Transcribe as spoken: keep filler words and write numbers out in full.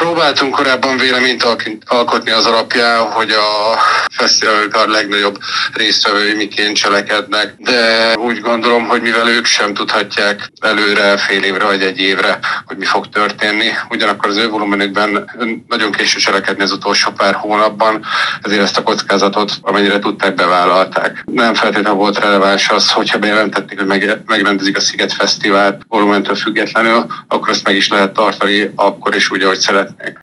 Próbáltunk korábban véleményt alkotni az alapján, hogy a fesztiválok a legnagyobb résztvevői miként cselekednek, de úgy gondolom, hogy mivel ők sem tudhatják előre fél évre vagy egy évre, hogy mi fog történni, ugyanakkor az ő volumenükben nagyon késő cselekedni az utolsó pár hónapban, ezért ezt a kockázatot, amennyire tudták, bevállalták. Nem feltétlenül volt releváns az, hogyha bejelentették, hogy megrendezik a Sziget Fesztivált volumentől függetlenül, akkor azt meg is lehet tartani akkor is úgy, ahogy szeretnék.